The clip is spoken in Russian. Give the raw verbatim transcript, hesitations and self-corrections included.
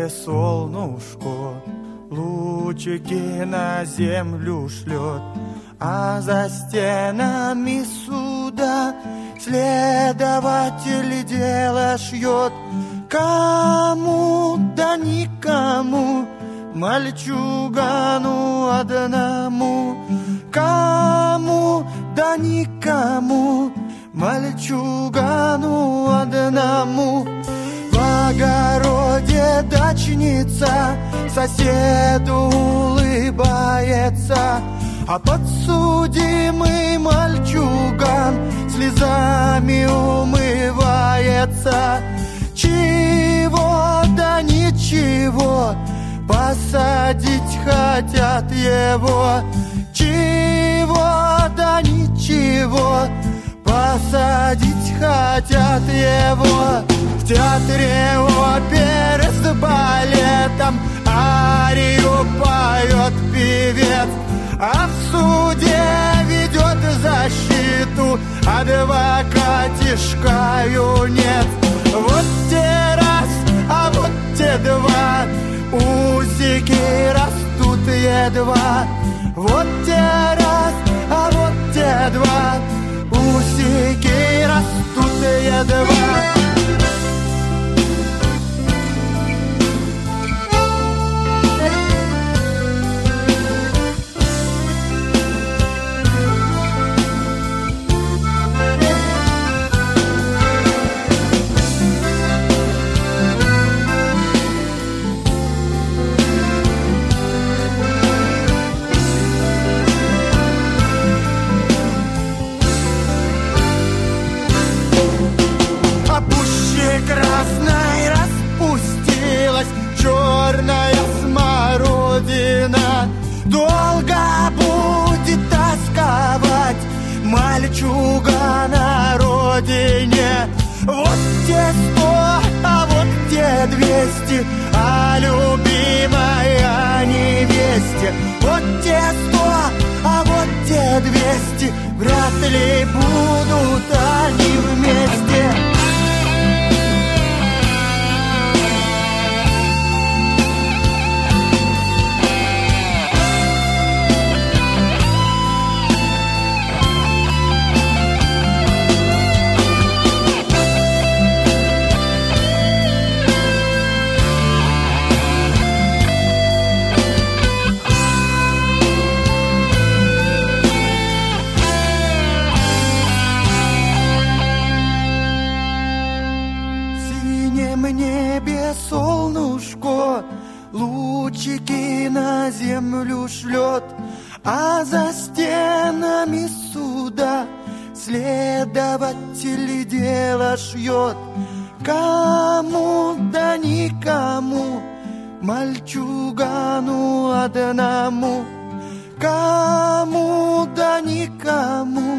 солнышко лучики на землю шлет, а за стенами суда следователь дело шьет. Кому да никому, мальчугану одному. Кому да никому, мальчугану одному. В огороде дачница соседу улыбается, а подсудимый мальчуган слезами умывается. Чего да ничего, посадить хотят его. Чего да ничего, посадить хотят его. В театре оперы с балетом арию поет певец, а в суде ведет защиту адвокатишка юнец. Вот те раз, а вот те два, усики растут едва. Вот те раз, а вот те два, усики растут едва. Красной распустилась черная смородина. Долго будет тосковать мальчуга на родине. Вот те сто, а вот те двести, а любимая невесте. Вот те сто, а вот те двести, вряд ли будут они вместе. Солнышко лучики на землю шлет, а за стенами суда следователь дело шьет. Кому да никому, мальчугану одному. Кому да никому,